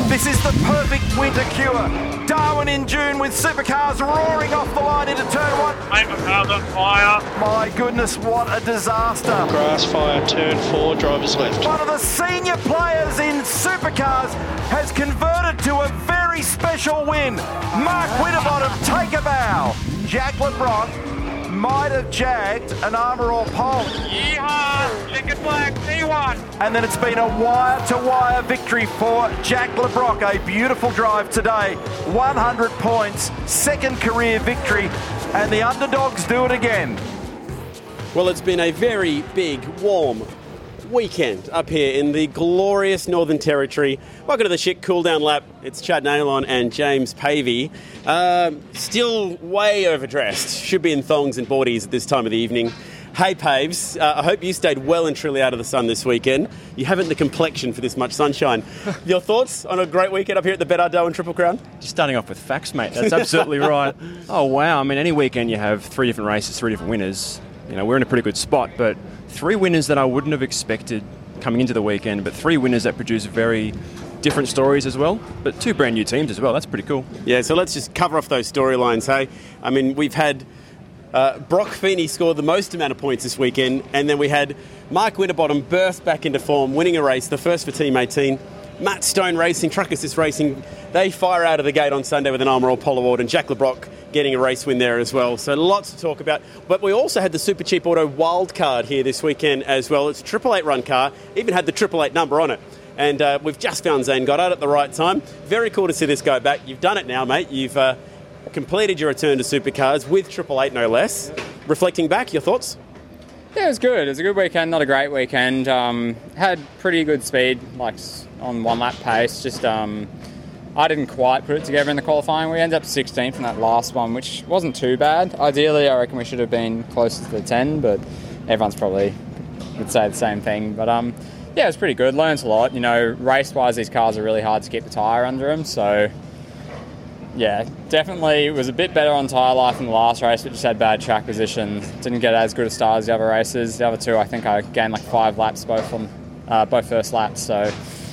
This is the perfect winter cure. Darwin in June with supercars roaring off the line into turn one. Mate, my car's on fire. My goodness, what a disaster. Grass fire, turn 4, drivers left. One of the senior players in supercars has converted to a very special win. Mark Winterbottom, take a bow. Jack LeBronc might have jagged an Armour All pole. Yeehaw! Chicken flag, C1. And then it's been a wire-to-wire victory for Jack LeBronc. A beautiful drive today. 100 points, second career victory, and the underdogs do it again. Well, it's been a very big, warm weekend up here in the glorious Northern Territory. Welcome to the Shit Cool Down Lap. It's Chad Nailon and James Pavey. Still way overdressed. Should be in thongs and boardies at this time of the evening. Hey, Paves, I hope you stayed well and truly out of the sun this weekend. You haven't the complexion for this much sunshine. Your thoughts on a great weekend up here at the Bet Darwin Triple Crown? Just starting off with facts, mate. That's absolutely right. Oh, wow. I mean, any weekend you have 3 different races, 3 different winners. You know, we're in a pretty good spot, but 3 winners that I wouldn't have expected coming into the weekend, but 3 winners that produce very different stories as well, but 2 brand new teams as well. That's pretty cool. Yeah, so let's just cover off those storylines, hey? I mean, we've had Brock Feeney score the most amount of points this weekend, and then we had Mark Winterbottom burst back into form, winning a race, the first for Team 18. Matt Stone Racing, Truck Assist Racing, they fire out of the gate on Sunday with an Armour All Pole Award, and Jack LeBronc getting a race win there as well. So lots to talk about. But we also had the Super Cheap Auto wildcard here this weekend as well. It's a 888 run car, even had the 888 number on it. And we've just found Zane Goddard at the right time. Very cool to see this go back. You've done it now, mate. You've completed your return to supercars with 888 no less. Reflecting back, your thoughts? Yeah, it was good. It was a good weekend, not a great weekend. Had pretty good speed, like on 1 lap pace. Just I didn't quite put it together in the qualifying. We ended up 16th in that last one, which wasn't too bad. Ideally, I reckon we should have been closer to the 10, but everyone's probably would say the same thing. But yeah, it was pretty good. Learned a lot. You know, race-wise, these cars are really hard to keep the tyre under them, so yeah, definitely it was a bit better on tyre life in the last race, but just had bad track position. Didn't get as good a start as the other races. The other 2, I think I gained like 5 laps both first laps. So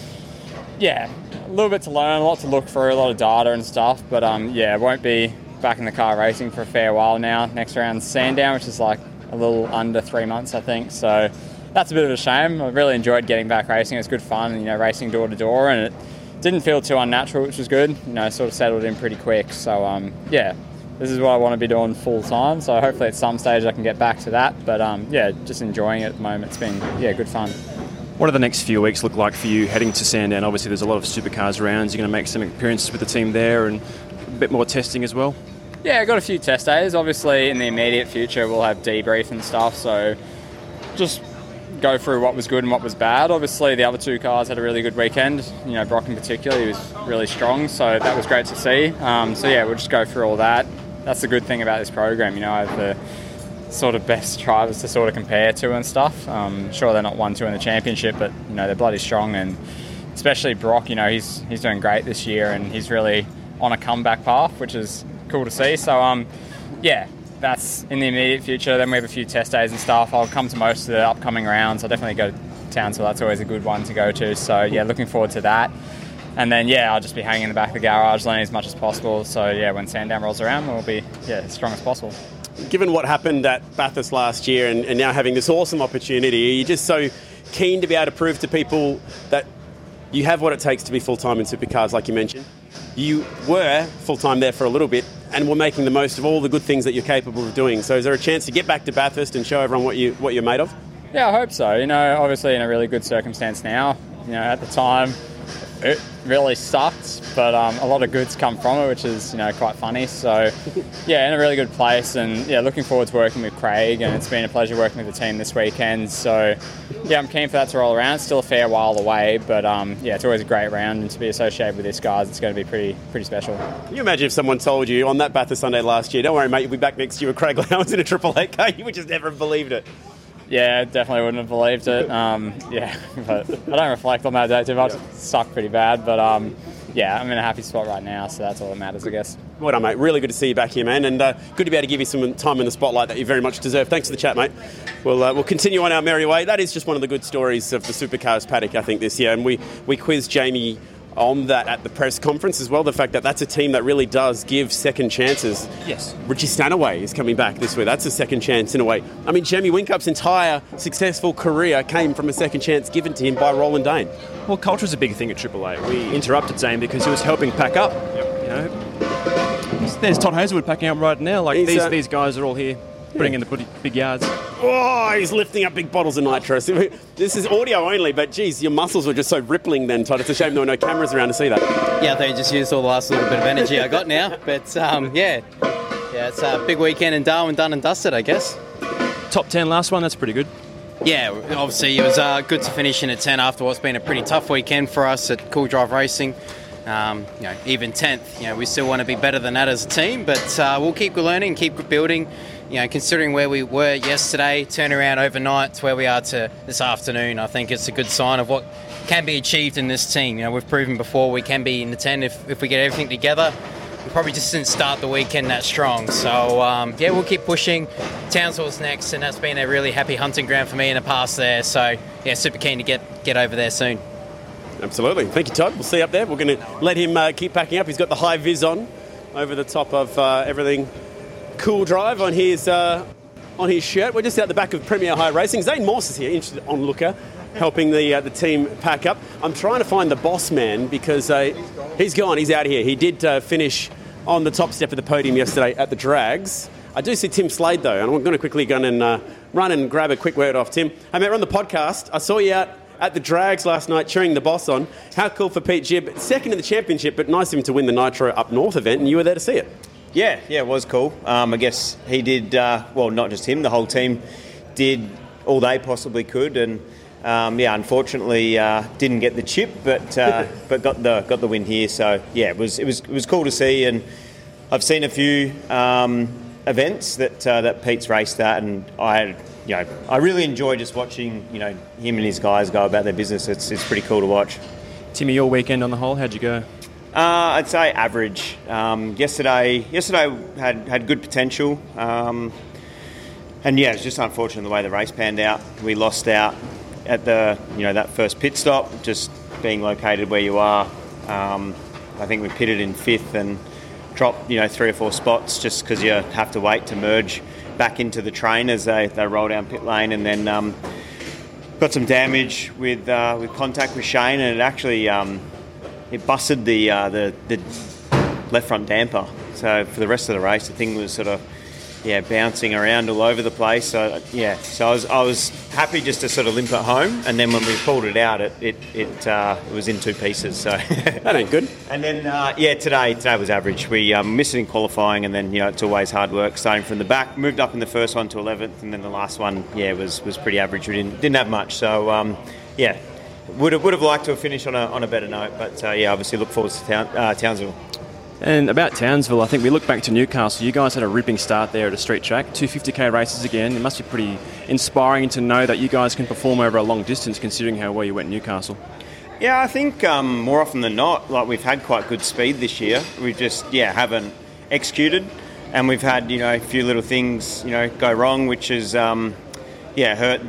yeah, a little bit to learn, a lot to look through, a lot of data and stuff. But yeah, won't be back in the car racing for a fair while now. Next round's Sandown, which is like a little under 3 months, I think. So that's a bit of a shame. I really enjoyed getting back racing. It was good fun, you know, racing door to door, and it didn't feel too unnatural, which was good. You know, sort of settled in pretty quick. So yeah, this is what I want to be doing full time. So hopefully at some stage I can get back to that. But yeah, just enjoying it at the moment. It's been good fun. What do the next few weeks look like for you heading to Sandown? Obviously there's a lot of supercars rounds. You're going to make some appearances with the team there and a bit more testing as well? Yeah, I got a few test days. Obviously in the immediate future we'll have debrief and stuff. So just go through what was good and what was bad. Obviously the other 2 cars had a really good weekend. You know, Brock in particular, he was really strong, so that was great to see. So yeah, we'll just go through all that. That's the good thing about this program. You know, I have the sort of best drivers to sort of compare to and stuff. Sure, they're not 1-2 in the championship, but you know, they're bloody strong, and especially Brock, you know, he's doing great this year, and he's really on a comeback path, which is cool to see. So yeah, that's in the immediate future. Then we have a few test days and stuff. I'll come to most of the upcoming rounds. I'll definitely go to Townsville. That's always a good one to go to. So yeah, looking forward to that. And then yeah, I'll just be hanging in the back of the garage, learning as much as possible. So yeah, when Sandown rolls around, we'll be as strong as possible. Given what happened at Bathurst last year and now having this awesome opportunity, are you just so keen to be able to prove to people that you have what it takes to be full-time in supercars, like you mentioned? You were full-time there for a little bit and were making the most of all the good things that you're capable of doing. So is there a chance to get back to Bathurst and show everyone what you're made of? Yeah, I hope so. You know, obviously in a really good circumstance now. You know, at the time, it really sucked, but a lot of goods come from it, which is, you know, quite funny. So yeah, in a really good place, and yeah, looking forward to working with Craig, and it's been a pleasure working with the team this weekend. So yeah, I'm keen for that to roll around. It's still a fair while away, but yeah, it's always a great round, and to be associated with this guys, it's going to be pretty special. Can you imagine if someone told you on that Bathurst Sunday last year, don't worry mate, you'll be back next year with Craig Lowndes in a 888 car? You would just never have believed it. Yeah, definitely wouldn't have believed it. Yeah, but I don't reflect on that day too much. It sucked pretty bad, but yeah, I'm in a happy spot right now, so that's all that matters, I guess. Well done, mate. Really good to see you back here, man, and good to be able to give you some time in the spotlight that you very much deserve. Thanks for the chat, mate. We'll continue on our merry way. That is just one of the good stories of the Supercars paddock, I think, this year, and we quizzed Jamie on that at the press conference as well, the fact that that's a team that really does give second chances. Yes. Richie Stanaway is coming back this week. That's a second chance in a way. I mean, Jamie Winkup's entire successful career came from a second chance given to him by Roland Dane. Well, culture's a big thing at Triple A. We interrupted Zane because he was helping pack up. You know, there's Todd Hazelwood packing up right now. Like these guys are all here putting in the big yards. Oh, he's lifting up big bottles of nitro. This is audio only, but geez, your muscles were just so rippling then, Todd. It's a shame there were no cameras around to see that. Yeah, I think I just used all the last little bit of energy I got now. But it's a big weekend in Darwin, done and dusted, I guess. Top 10 last one, that's pretty good. Yeah, obviously it was good to finish in a 10 after what's been a pretty tough weekend for us at Cool Drive Racing. Even 10th, we still want to be better than that as a team, but we'll keep learning, keep building. Considering where we were yesterday, turn around overnight to where we are to this afternoon, I think it's a good sign of what can be achieved in this team. We've proven before we can be in the 10 if we get everything together. We probably just didn't start the weekend that strong. So, we'll keep pushing. Townsville's next, and that's been a really happy hunting ground for me in the past there. So, super keen to get over there soon. Absolutely. Thank you, Todd. We'll see you up there. We're going to let him keep packing up. He's got the high vis on over the top of everything Cool Drive on his shirt. We're just out the back of Premier High Racing. Zane Morse is here, interested onlooker, helping the team pack up. I'm trying to find the boss man because he's gone. He's out of here. He did finish on the top step of the podium yesterday at the Drags. I do see Tim Slade, though, and I'm going to quickly go and run and grab a quick word off Tim. Hey, mate, we're on the podcast. I saw you out at the Drags last night cheering the boss on. How cool for Pete Gibb. Second in the championship, but nice of him to win the Nitro Up North event, and you were there to see it. Yeah, it was cool. I guess he did, not just him, the whole team did all they possibly could, and unfortunately didn't get the chip, but got the win here. So it was cool to see, and I've seen a few events that Pete's raced at, and I really enjoy just watching him and his guys go about their business. It's pretty cool to watch. Timmy, your weekend on the whole, how'd you go? I'd say average. Yesterday had good potential, and it's just unfortunate the way the race panned out. We lost out at the that first pit stop, just being located where you are. I think we pitted in 5th and dropped 3 or 4 spots just because you have to wait to merge back into the train as they roll down pit lane, and then got some damage with contact with Shane, and it actually. It busted the left front damper. So for the rest of the race, the thing was sort of bouncing around all over the place. So I was happy just to sort of limp it home. And then when we pulled it out, it was in 2 pieces. So that ain't good. And then today was average. We missed it in qualifying, and then it's always hard work starting from the back. Moved up in the first one to 11th, and then the last one was pretty average. We didn't have much. So Would have liked to have finished on a better note, but obviously look forward to Townsville. And about Townsville, I think we look back to Newcastle. You guys had a ripping start there at a street track, 2 50k races again. It must be pretty inspiring to know that you guys can perform over a long distance, considering how well you went in Newcastle. Yeah, I think more often than not, we've had quite good speed this year. We just haven't executed, and we've had a few little things go wrong, which has hurt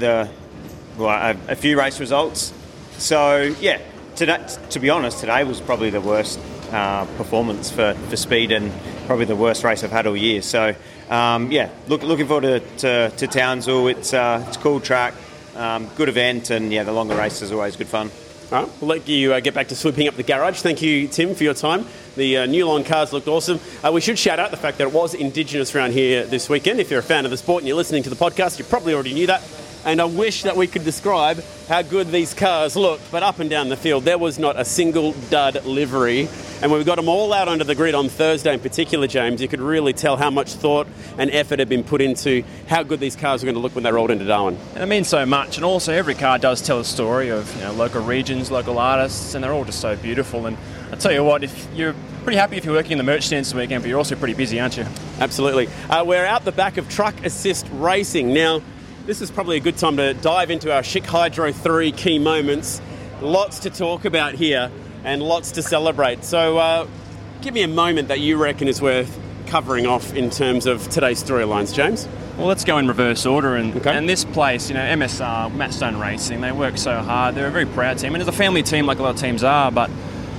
a few race results. So, today, to be honest, today was probably the worst performance for speed, and probably the worst race I've had all year. So, looking forward to Townsville. It's a cool track, good event, and the longer race is always good fun. All right, we'll let you get back to sweeping up the garage. Thank you, Tim, for your time. The new line cars looked awesome. We should shout out the fact that it was Indigenous round here this weekend. If you're a fan of the sport and you're listening to the podcast, you probably already knew that. And I wish that we could describe how good these cars looked, but up and down the field, there was not a single dud livery. And when we got them all out onto the grid on Thursday in particular, James, you could really tell how much thought and effort had been put into how good these cars were going to look when they rolled into Darwin. And it means so much. And also every car does tell a story of local regions, local artists, and they're all just so beautiful. And I'll tell you what, if you're pretty happy if you're working in the merch stands this weekend, but you're also pretty busy, aren't you? Absolutely. We're out the back of Truck Assist Racing. Now, this is probably a good time to dive into our Chick Hydro 3 key moments. Lots to talk about here and lots to celebrate. So give me a moment that you reckon is worth covering off in terms of today's storylines, James. Well, let's go in reverse order. And this place, MSR, Matt Stone Racing, they work so hard. They're a very proud team. And it's a family team like a lot of teams are, but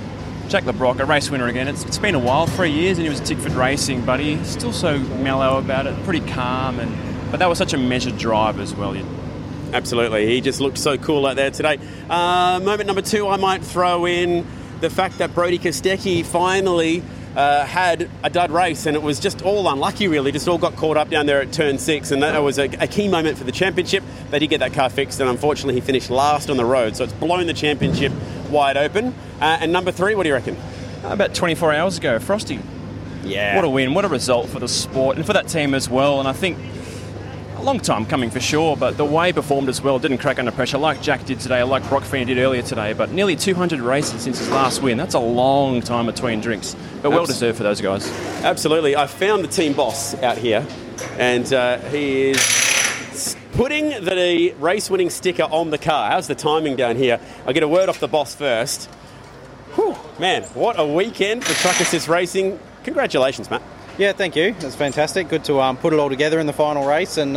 Jack Le Brocq, a race winner again. It's been a while, 3 years, and he was at Tickford Racing, but he's still so mellow about it, pretty calm, but that was such a measured drive as well. Absolutely. He just looked so cool out there today. Moment number 2, I might throw in the fact that Brody Kostecki finally had a dud race, and it was just all unlucky, really. Just all got caught up down there at turn 6, and that was a key moment for the championship. They did get that car fixed, and unfortunately he finished last on the road, so it's blown the championship wide open. And number 3, what do you reckon? About 24 hours ago, Frosty. Yeah. What a win, what a result for the sport and for that team as well. And I think a long time coming for sure, but the way he performed as well, didn't crack under pressure like Jack did today, like Brock Feeney did earlier today, but nearly 200 races since his last win. That's a long time between drinks, but well deserved for those guys. Absolutely. I found the team boss out here, and he is putting the race-winning sticker on the car. How's the timing down here? I'll get a word off the boss first. Whew, man, what a weekend for Truck Assist Racing. Congratulations, Matt. Yeah, thank you. It's fantastic. Good to put it all together in the final race and,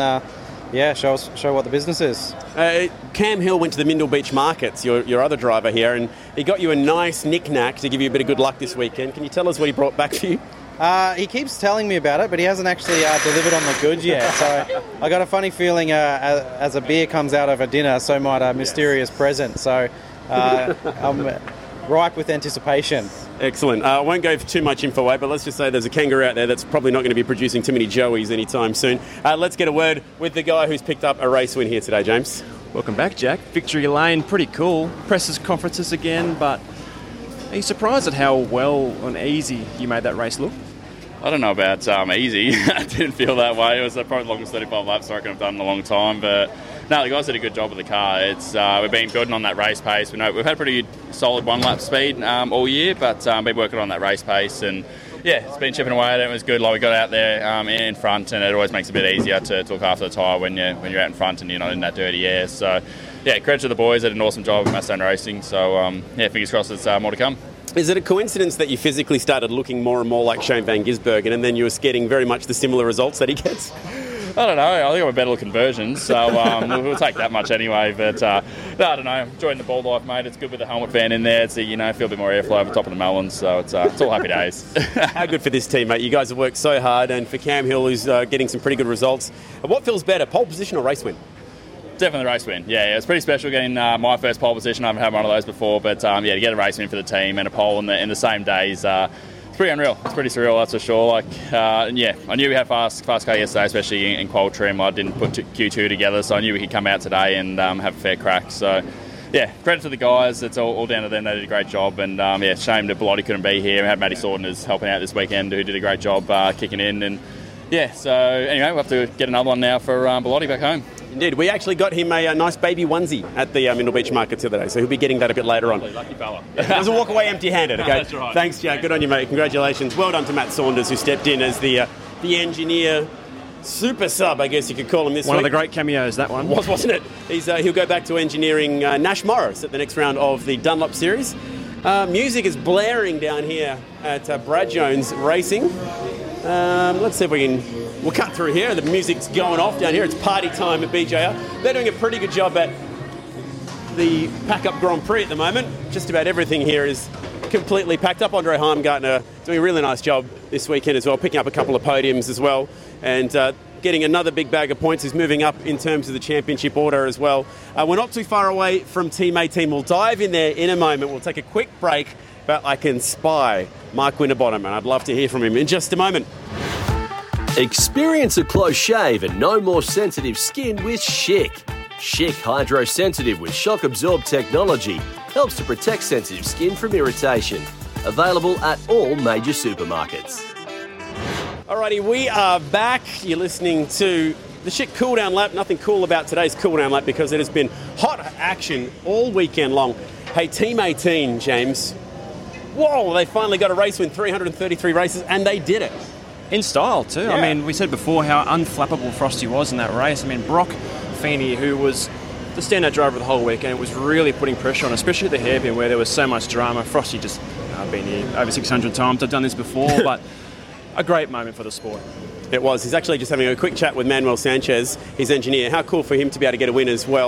show what the business is. Cam Hill went to the Mindle Beach Markets, your other driver here, and he got you a nice knick-knack to give you a bit of good luck this weekend. Can you tell us what he brought back for you? He keeps telling me about it, but he hasn't actually delivered on the goods yet. So I got a funny feeling as a beer comes out over dinner, so might a mysterious present. So I'm ripe with anticipation. Excellent. I won't go for too much info away, but let's just say there's a kangaroo out there that's probably not going to be producing too many Joeys anytime soon. Let's get a word with the guy who's picked up a race win here today, James. Welcome back, Jack. Victory Lane, pretty cool. Pressers conferences again, but are you surprised at how well and easy you made that race look? I don't know about easy. I didn't feel that way. It was probably the longest 35 laps I reckon I've done in a long time, but no, the guys did a good job with the car. We've been building on that race pace. We've had pretty solid one-lap speed all year, but been working on that race pace, and yeah, it's been chipping away at it. It was good. Like we got out there in front, and it always makes it a bit easier to look after the tyre when you're out in front and you're not in that dirty air. So yeah, credit to the boys. They did an awesome job at Mustang Racing. So fingers crossed there's more to come. Is it a coincidence that you physically started looking more and more like Shane Van Gisbergen, and then you were getting very much the similar results that he gets? I don't know. I think I'm a better looking version, so we'll take that much anyway. But I don't know. I'm enjoying the ball life, mate. It's good with the helmet fan in there. It's feel a bit more airflow over top of the melons, so it's all happy days. How good for this team, mate. You guys have worked so hard, and for Cam Hill, who's getting some pretty good results. What feels better, pole position or race win? Definitely the race win. Yeah, it's pretty special getting my first pole position. I haven't had one of those before, but to get a race win for the team and a pole in the same days, it's pretty unreal. It's pretty surreal, that's for sure. I knew we had fast car yesterday, especially in qual trim. I didn't put Q2 together, so I knew we could come out today and have a fair crack. So, yeah, credit to the guys. It's all down to them. They did a great job, and shame that Bellotti couldn't be here. We had Matty Sortners helping out this weekend, who did a great job kicking in, and yeah. So anyway, we'll have to get another one now for Bellotti back home. Indeed. We actually got him a nice baby onesie at the Mindle Beach Markets the other day, so he'll be getting that a bit later on. Lucky fella. Doesn't walk away empty-handed, okay? That's right. Thanks, Jack. Good on you, mate. Congratulations. Well done to Matt Saunders, who stepped in as the engineer super sub, I guess you could call him this week. One of the great cameos, that one. Wasn't it? He'll go back to engineering Nash Morris at the next round of the Dunlop Series. Music is blaring down here at Brad Jones Racing. Let's see if we can... We'll cut through here. The music's going off down here. It's party time at BJR. They're doing a pretty good job at the Pack-Up Grand Prix at the moment. Just about everything here is completely packed up. Andre Heimgartner doing a really nice job this weekend as well, picking up a couple of podiums as well, and getting another big bag of points. He's moving up in terms of the championship order as well. We're not too far away from Team 18. We'll dive in there in a moment. We'll take a quick break, but I can spy Mike Winterbottom, and I'd love to hear from him in just a moment. Experience a close shave and no more sensitive skin with Schick. Schick Hydro Sensitive with shock absorb technology helps to protect sensitive skin from irritation. Available at all major supermarkets. Alrighty, we are back. You're listening to the Schick Cool Down Lap. Nothing cool about today's Cool Down Lap because it has been hot action all weekend long. Hey, Team 18, James. Whoa, they finally got a race win, 333 races, and they did it. In style too. Yeah. I mean, we said before how unflappable Frosty was in that race. I mean, Brock Feeney, who was the standout driver the whole weekend, was really putting pressure on, especially the hairpin where there was so much drama. Frosty just, I've been here over 600 times. I've done this before, but a great moment for the sport. It was. He's actually just having a quick chat with Manuel Sanchez, his engineer. How cool for him to be able to get a win as well.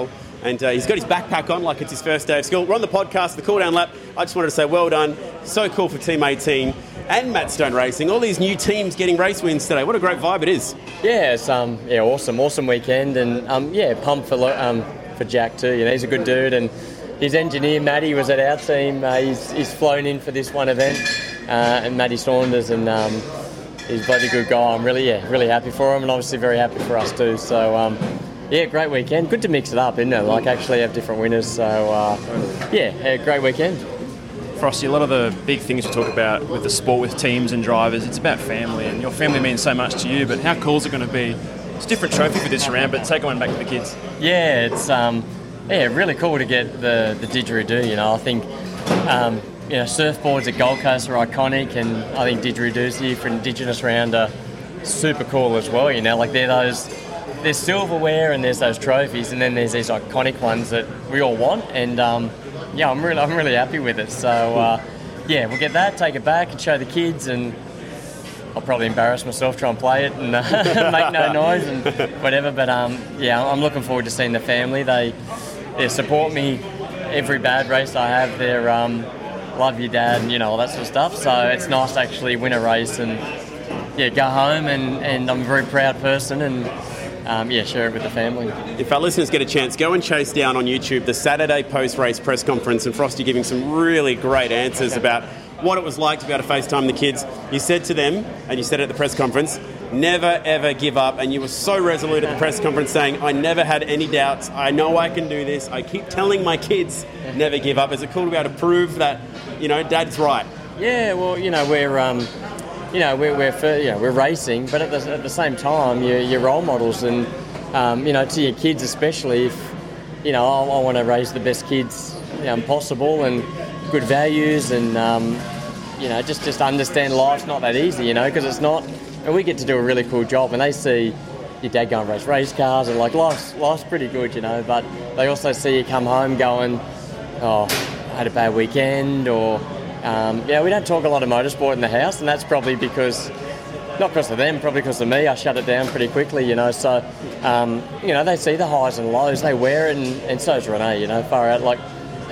And he's got his backpack on like it's his first day of school. We're on the podcast, the Cool Down Lap. I just wanted to say well done. So cool for Team 18 and Matt Stone Racing. All these new teams getting race wins today. What a great vibe it is. Yeah, it's awesome weekend, and pumped for Jack too. You know, he's a good dude, and his engineer Matty was at our team. He's flown in for this one event, and Matty Saunders, and he's a bloody good guy. I'm really happy for him, and obviously very happy for us too. So. Great weekend. Good to mix it up, isn't it? Like actually have different winners. So, great weekend. Frosty, a lot of the big things we talk about with the sport, with teams and drivers, it's about family, and your family means so much to you, but how cool is it going to be? It's a different trophy for this round, but take one back to the kids. Yeah, it's really cool to get the didgeridoo, you know. I think, surfboards at Gold Coast are iconic, and I think didgeridoos here for Indigenous round are super cool as well, you know. Like there's silverware and there's those trophies, and then there's these iconic ones that we all want, and I'm really happy with it. So we'll get that, take it back and show the kids, and I'll probably embarrass myself trying to play it and make no noise and whatever, but I'm looking forward to seeing the family. They support me every bad race I have. They're love your dad and all that sort of stuff, so it's nice to actually win a race and go home, and I'm a very proud person, and share it with the family. If our listeners get a chance, go and chase down on YouTube the Saturday post-race press conference, and Frosty giving some really great answers about what it was like to be able to FaceTime the kids. You said to them, and you said at the press conference, never ever give up, and you were so resolute at the press conference saying, I never had any doubts, I know I can do this, I keep telling my kids, never give up. Is it cool to be able to prove that, Dad's right? Yeah, well, we're racing, but at the same time, you're role models, and to your kids especially. If I want to raise the best kids possible, and good values, and just understand life's not that easy, because it's not. And we get to do a really cool job, and they see your dad go and race cars, and like life's pretty good, But they also see you come home going, oh, I had a bad weekend, or. We don't talk a lot of motorsport in the house, and that's probably because, not because of them, probably because of me. I shut it down pretty quickly, So, they see the highs and lows, they wear it, and so does Renee, far out. Like,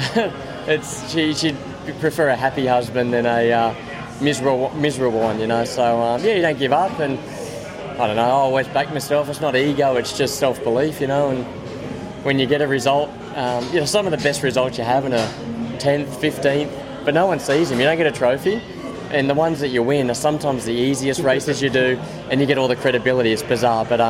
she'd prefer a happy husband than a miserable one, So, you don't give up, and I don't know, I always back myself. It's not ego, it's just self-belief, and when you get a result, some of the best results you have in a 10th, 15th, but no one sees them. You don't get a trophy, and the ones that you win are sometimes the easiest races you do, and you get all the credibility. It's bizarre, but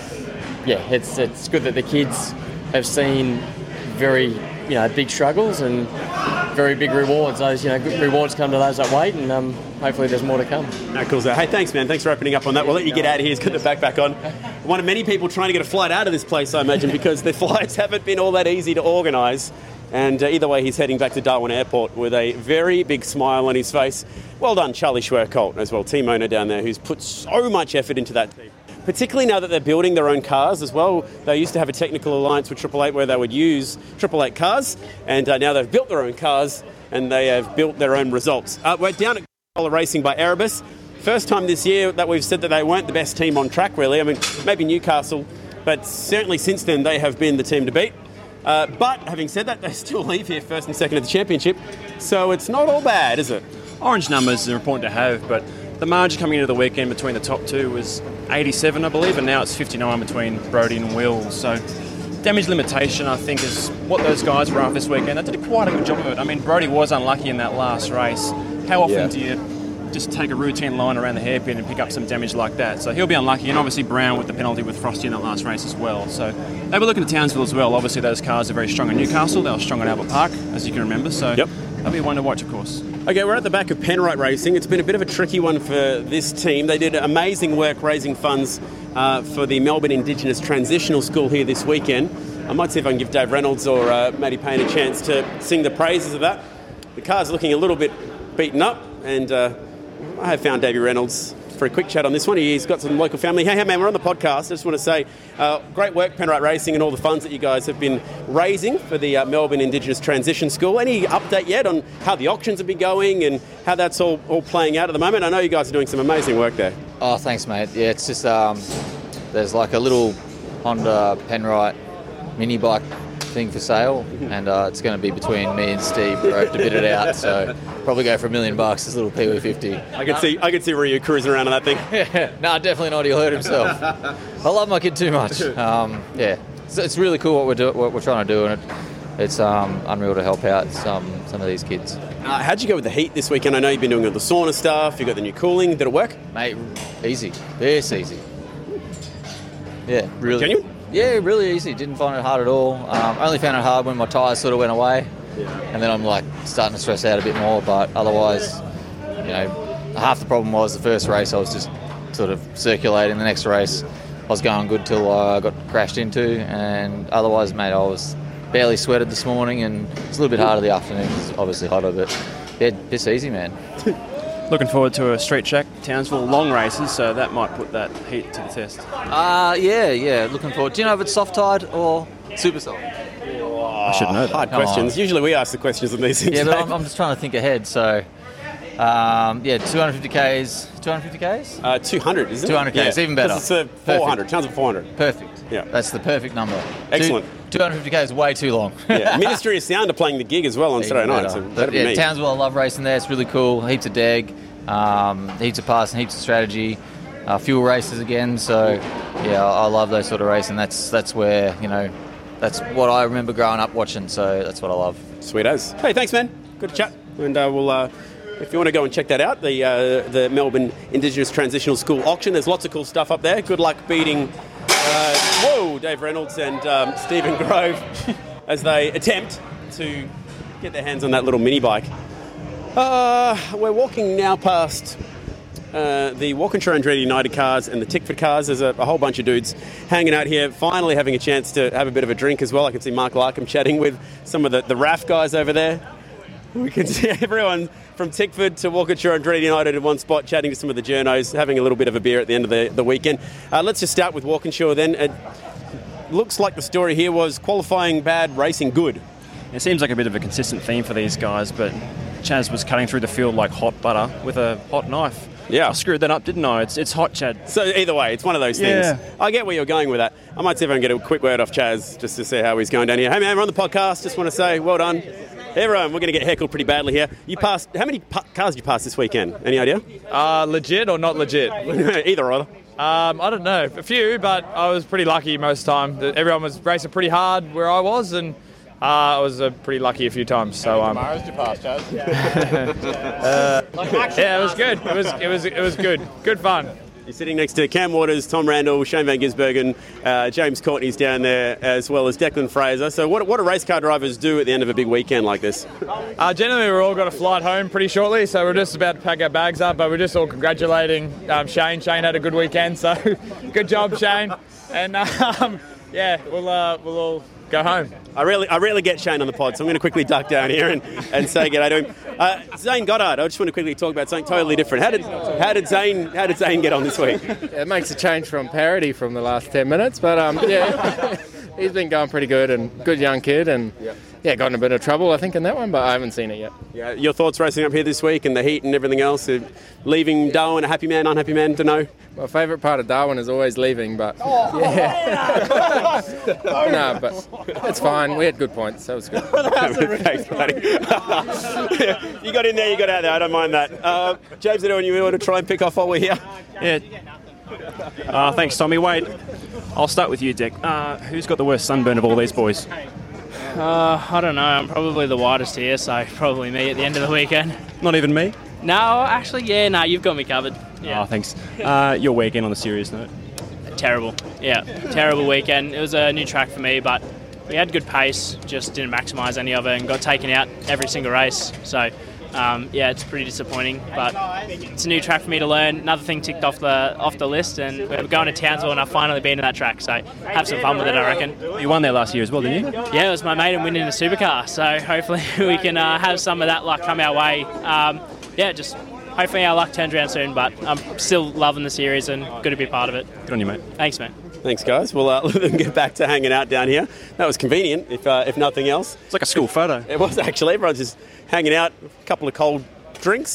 it's good that the kids have seen very big struggles and very big rewards. Those good rewards come to those that wait, and hopefully there's more to come. No, cool. Hey, thanks, man. Thanks for opening up on that. We'll let you get out of here. He's got the backpack on. One of many people trying to get a flight out of this place, I imagine, because the flights haven't been all that easy to organise. And either way, he's heading back to Darwin Airport with a very big smile on his face. Well done, Charlie Schwerkolt, as well, team owner down there, who's put so much effort into that team. Particularly now that they're building their own cars as well. They used to have a technical alliance with Triple Eight where they would use Triple Eight cars, and now they've built their own cars, and they have built their own results. We're down at Cola Racing by Erebus. First time this year that we've said that they weren't the best team on track, really. I mean, maybe Newcastle, but certainly since then they have been the team to beat. But having said that, they still leave here first and second of the championship, so it's not all bad, is it? Orange numbers are important to have, but the margin coming into the weekend between the top two was 87, I believe, and now it's 59 between Brodie and Will. So damage limitation, I think, is what those guys were after this weekend. They did quite a good job of it. I mean, Brodie was unlucky in that last race. How often do you just take a routine line around the hairpin and pick up some damage like that? So he'll be unlucky, and obviously Brown with the penalty with Frosty in that last race as well. So they were looking at Townsville as well. Obviously those cars are very strong in Newcastle. They were strong at Albert Park, as you can remember. So that'll be one to watch, of course. Okay, we're at the back of Penrite Racing. It's been a bit of a tricky one for this team. They did amazing work raising funds for the Melbourne Indigenous Transitional School here this weekend. I might see if I can give Dave Reynolds or Matty Payne a chance to sing the praises of that. The car's looking a little bit beaten up, and I have found Davey Reynolds for a quick chat on this one. He's got some local family. Hey, man, we're on the podcast. I just want to say great work, Penrite Racing, and all the funds that you guys have been raising for the Melbourne Indigenous Transition School. Any update yet on how the auctions have been going and how that's all playing out at the moment? I know you guys are doing some amazing work there. Oh, thanks, mate. Yeah, it's just there's like a little Honda Penrite mini bike thing for sale, and it's going to be between me and Steve. We're going to bid it out, so probably go for $1 million. This little Pee-wee 50. I could see Ryu cruising around on that thing. No, definitely not. He'll hurt himself. I love my kid too much. It's really cool what we're trying to do, and it's unreal to help out some of these kids. How'd you go with the heat this weekend? I know you've been doing all the sauna stuff. You got the new cooling. Did it work? Mate, easy. It's easy. Yeah, really. Genuine? Yeah, really easy. Didn't find it hard at all. I only found it hard when my tyres sort of went away, and then I'm like starting to stress out a bit more. But otherwise, half the problem was the first race I was just sort of circulating. The next race I was going good till I got crashed into, and otherwise, mate, I was barely sweated this morning, and it's a little bit harder the afternoon. It's obviously hotter, but yeah, it's easy, man. Looking forward to a street track, Townsville, long races, so that might put that heat to the test. Yeah, looking forward. Do you know if it's soft tide or super soft? I should know that. Hard questions. Usually we ask the questions on these things. Yeah, but I'm just trying to think ahead, so 250 Ks. 200, isn't it? 200 Ks, even better. It's 400, chance of 400. Perfect. Yeah. That's the perfect number. Excellent. 250 Ks is way too long. Yeah. Ministry of Sound are playing the gig as well on Saturday night. So that'd be me. Townsville, I love racing there. It's really cool. Heaps of deg, heaps of passing, heaps of strategy, fuel races again. So yeah, I love those sort of racing. That's where that's what I remember growing up watching. So that's what I love. Sweet as. Hey, thanks, man. Good to chat. And we'll. If you want to go and check that out, the Melbourne Indigenous Transitional School auction, there's lots of cool stuff up there. Good luck beating Dave Reynolds and Stephen Grove as they attempt to get their hands on that little mini bike. We're walking now past the Walkinshaw Andretti United cars and the Tickford cars. There's a whole bunch of dudes hanging out here, finally having a chance to have a bit of a drink as well. I can see Mark Larkham chatting with some of the RAF guys over there. We can see everyone from Tickford to Walkinshaw Andretti United in one spot, chatting to some of the journos, having a little bit of a beer at the end of the weekend. Let's just start with Walkinshaw then. It looks like the story here was qualifying bad, racing good. It seems like a bit of a consistent theme for these guys, but Chaz was cutting through the field like hot butter with a hot knife. Yeah. I screwed that up, didn't I? It's hot, Chad. So either way, it's one of those things. Yeah. I get where you're going with that. I might see if I can get a quick word off Chaz just to see how he's going down here. Hey man, we're on the podcast. Just want to say well done. Everyone, we're going to get heckled pretty badly here. You passed. How many cars did you pass this weekend? Any idea? Legit or not legit? Either or. I don't know. A few, but I was pretty lucky most of the time. Everyone was racing pretty hard where I was, and I was pretty lucky a few times. So Tomorrow's did you pass, Chaz? Yeah, it was good. It was good. Good fun. You're sitting next to Cam Waters, Tom Randall, Shane Van Gisbergen, James Courtney's down there, as well as Declan Fraser. So what do race car drivers do at the end of a big weekend like this? Generally, we're all got a flight home pretty shortly, so we're just about to pack our bags up, but we're just all congratulating Shane. Shane had a good weekend, so good job, Shane. And we'll all go home. I rarely get Shane on the pod, so I'm going to quickly duck down here and say g'day to him. Zane Goddard, I just want to quickly talk about something totally different. How did Zane get on this week? It makes a change from parody from the last 10 minutes, but he's been going pretty good, and good young kid, and got in a bit of trouble I think in that one, but I haven't seen it yet. Yeah, your thoughts racing up here this week and the heat and everything else? Leaving Darwin a happy man, unhappy man to know? My favourite part of Darwin is always leaving, but but it's fine. We had good points, so it was good. Thanks, buddy. You got in there, you got out there. I don't mind that. James, anyone you want to try and pick off while we're here? Yeah. Thanks, Tommy. Wade, I'll start with you, Dick. Who's got the worst sunburn of all these boys? I don't know. I'm probably the whitest here, so probably me at the end of the weekend. Not even me? No, actually, you've got me covered. Yeah. Oh, thanks. Your weekend on the serious note? Terrible. Yeah, terrible weekend. It was a new track for me, but we had good pace, just didn't maximise any of it and got taken out every single race. So, it's pretty disappointing, but it's a new track for me to learn. Another thing ticked off the list, and we're going to Townsville, and I've finally been to that track, so have some fun with it, I reckon. You won there last year as well, didn't you? Yeah, it was my mate and winning a supercar, so hopefully we can have some of that luck come our way. Just hopefully our luck turns around soon, but I'm still loving the series and good to be part of it. Good on you, mate. Thanks, mate. Thanks, guys. We'll let them get back to hanging out down here. That was convenient, if nothing else. It's like a school photo. It was, actually. Everyone's just hanging out, a couple of cold drinks,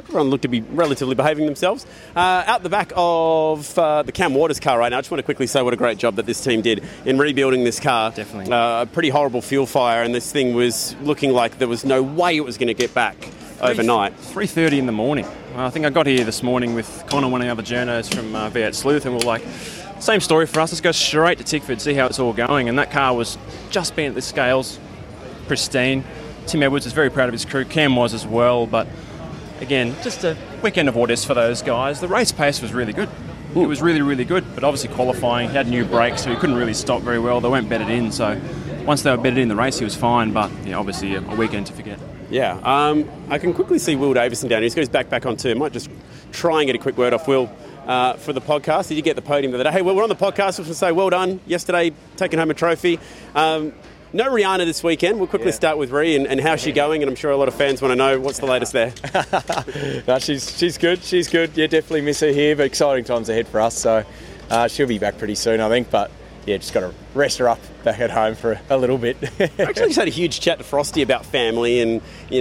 Everyone looked to be relatively behaving themselves. Out the back of the Cam Waters car right now, I just want to quickly say what a great job that this team did in rebuilding this car. Definitely. A pretty horrible fuel fire, and this thing was looking like there was no way it was going to get back overnight. 3:30 in the morning. I think I got here this morning with Connor, one of the other journos from V8 Sleuth, and we're like, same story for us. Let's go straight to Tickford, see how it's all going. And that car was just been at the scales, pristine. Tim Edwards is very proud of his crew. Cam was as well. But again, just a weekend of orders for those guys. The race pace was really good. It was really, really good. But obviously qualifying, he had new brakes, so he couldn't really stop very well. They weren't bedded in. So once they were bedded in the race, he was fine. But obviously a weekend to forget. Yeah, I can quickly see Will Davison down here. He's got his back on too. Might just try and get a quick word off Will for the podcast. Did you get the podium the other day? Hey, Will, we're on the podcast. Just to say well done yesterday, taking home a trophy. No Rihanna this weekend. We'll quickly start with Rhi and how's she going, and I'm sure a lot of fans want to know what's the latest there. No, she's good. She's good. Yeah, definitely miss her here, but exciting times ahead for us. So she'll be back pretty soon, I think. But yeah, just got to rest her up back at home for a little bit. I actually just had a huge chat to Frosty about family and,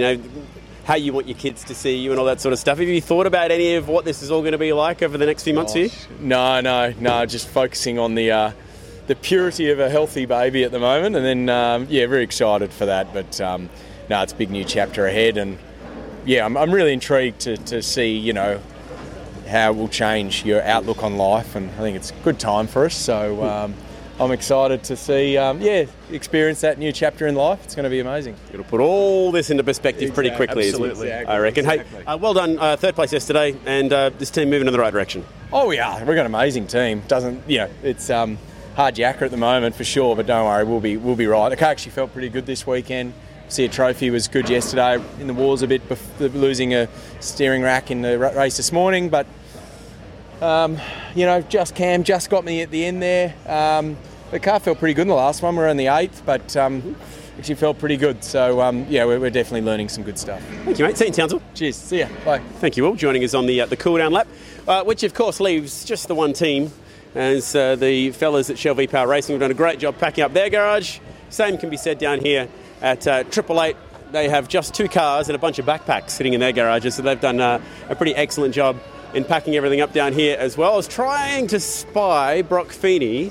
how you want your kids to see you and all that sort of stuff. Have you thought about any of what this is all going to be like over the next few months for you? No. Just focusing on the purity of a healthy baby at the moment. And then, very excited for that. But, it's a big new chapter ahead. And, I'm really intrigued to see, how it will change your outlook on life. And I think it's a good time for us. So I'm excited to see, experience that new chapter in life. It's going to be amazing. It'll put all this into perspective pretty quickly, absolutely. I reckon. Exactly. Hey, well done, third place yesterday, and this team moving in the right direction. Oh, we are. We've got an amazing team. It's hard yakka at the moment for sure, but don't worry, we'll be right. The car actually felt pretty good this weekend. See, a trophy was good yesterday. In the wars a bit, losing a steering rack in the race this morning, but Cam just got me at the end there. The car felt pretty good in the last one. We're on the 8th, but actually felt pretty good. So, we're definitely learning some good stuff. Thank you, mate. See you in Townsville. Cheers. See ya. Bye. Thank you all. Joining us on the cool-down lap, which, of course, leaves just the one team as the fellas at Shell V-Power Racing have done a great job packing up their garage. Same can be said down here at 888. They have just 2 cars and a bunch of backpacks sitting in their garages, so they've done a pretty excellent job in packing everything up down here as well. I was trying to spy Brock Feeney,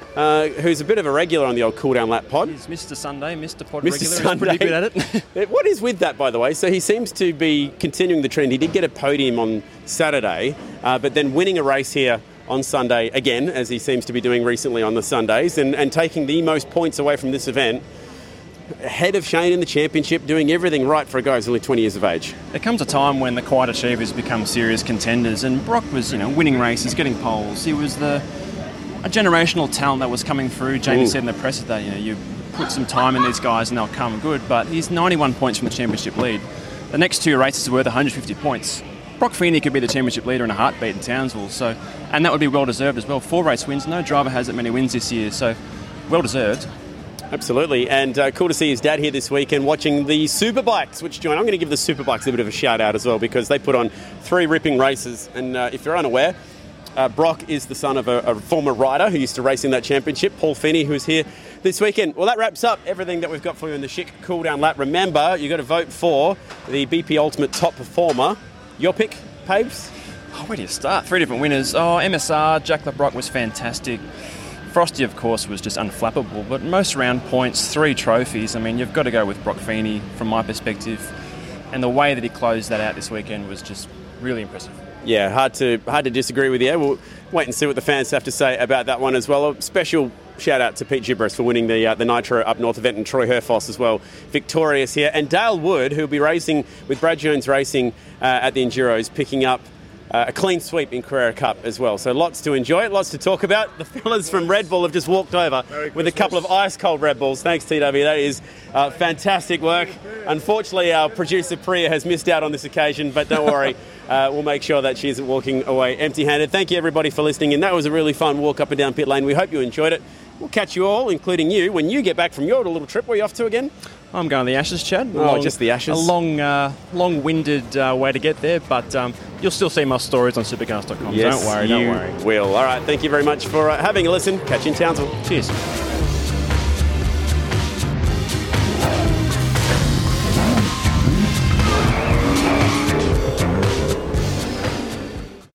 who's a bit of a regular on the old cool-down lap pod. He's Mr. Sunday, Mr. Pod Mr. regular. Sunday. He's pretty good at it. What is with that, by the way? So he seems to be continuing the trend. He did get a podium on Saturday, but then winning a race here on Sunday again, as he seems to be doing recently on the Sundays, and taking the most points away from this event. Ahead of Shane in the championship, doing everything right for a guy who's only 20 years of age. There comes a time when the quiet achievers become serious contenders, and Brock was, winning races, getting poles. He was a generational talent that was coming through. Jamie said in the press that, you put some time in these guys and they'll come good, but he's 91 points from the championship lead. The next 2 races are worth 150 points. Brock Feeney could be the championship leader in a heartbeat in Townsville, and that would be well deserved as well. 4 race wins, no driver has that many wins this year, so well deserved. Absolutely, and cool to see his dad here this weekend watching the Superbikes, which join. I'm going to give the Superbikes a bit of a shout out as well because they put on 3 ripping races. And if you're unaware, Brock is the son of a former rider who used to race in that championship, Paul Feeney, who's here this weekend. Well, that wraps up everything that we've got for you in the Schick Cool Down Lap. Remember, you've got to vote for the BP Ultimate Top Performer. Your pick, Pabes? Oh, where do you start? 3 different winners. MSR, Jack LeBrock was fantastic. Frosty, of course, was just unflappable, but most round points, 3 trophies. I mean, you've got to go with Brock Feeney from my perspective, and the way that he closed that out this weekend was just really impressive. Yeah, hard to disagree with you. We'll wait and see what the fans have to say about that one as well. A special shout out to Pete Gibras for winning the Nitro Up North event, and Troy Herfoss as well, victorious here. And Dale Wood, who'll be racing with Brad Jones Racing at the Enduros, picking up a clean sweep in Carrera Cup as well. So lots to enjoy, lots to talk about. The fellas from Red Bull have just walked over with a couple of ice-cold Red Bulls. Thanks, TW. That is fantastic work. Unfortunately, our producer Priya has missed out on this occasion, but don't worry. We'll make sure that she isn't walking away empty-handed. Thank you, everybody, for listening. And that was a really fun walk up and down pit lane. We hope you enjoyed it. We'll catch you all, including you, when you get back from your little trip. Where are you off to again? I'm going to the Ashes, Chad. Just the Ashes. A long-winded way to get there, but you'll still see my stories on supercars.com. Yes, don't worry. Will. All right, thank you very much for having a listen. Catch you in Townsville. Cheers.